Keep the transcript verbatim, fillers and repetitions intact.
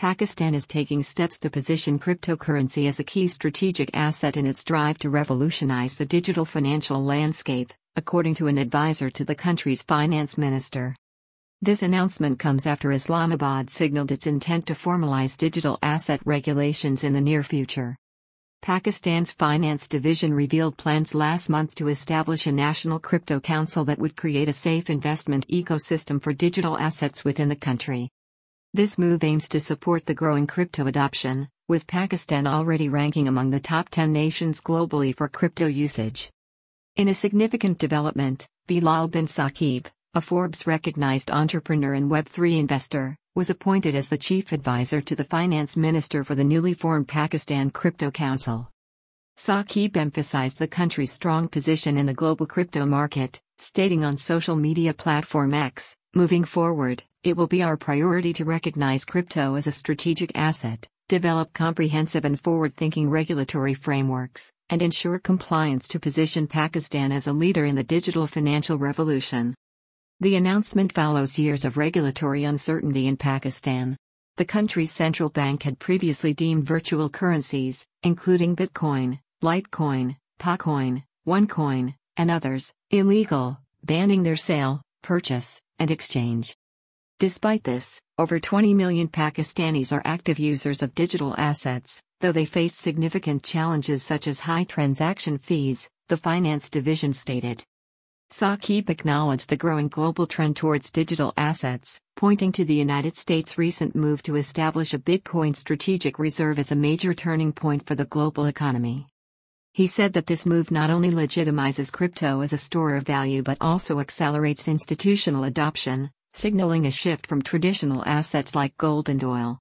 Pakistan is taking steps to position cryptocurrency as a key strategic asset in its drive to revolutionize the digital financial landscape, according to an advisor to the country's finance minister. This announcement comes after Islamabad signaled its intent to formalize digital asset regulations in the near future. Pakistan's finance division revealed plans last month to establish a national crypto council that would create a safe investment ecosystem for digital assets within the country. This move aims to support the growing crypto adoption, with Pakistan already ranking among the top ten nations globally for crypto usage. In a significant development, Bilal bin Saqib, a Forbes-recognized entrepreneur and Web three investor, was appointed as the chief advisor to the finance minister for the newly formed Pakistan Crypto Council. Saqib emphasized the country's strong position in the global crypto market, stating on social media platform X, "Moving forward, it will be our priority to recognize crypto as a strategic asset, develop comprehensive and forward-thinking regulatory frameworks, and ensure compliance to position Pakistan as a leader in the digital financial revolution." The announcement follows years of regulatory uncertainty in Pakistan. The country's central bank had previously deemed virtual currencies, including Bitcoin, Litecoin, Pacoin, OneCoin, and others, illegal, banning their sale, purchase, and exchange. Despite this, over twenty million Pakistanis are active users of digital assets, though they face significant challenges such as high transaction fees, the finance division stated. Saqib acknowledged the growing global trend towards digital assets, pointing to the United States' recent move to establish a Bitcoin strategic reserve as a major turning point for the global economy. He said that this move not only legitimizes crypto as a store of value but also accelerates institutional adoption, signaling a shift from traditional assets like gold and oil.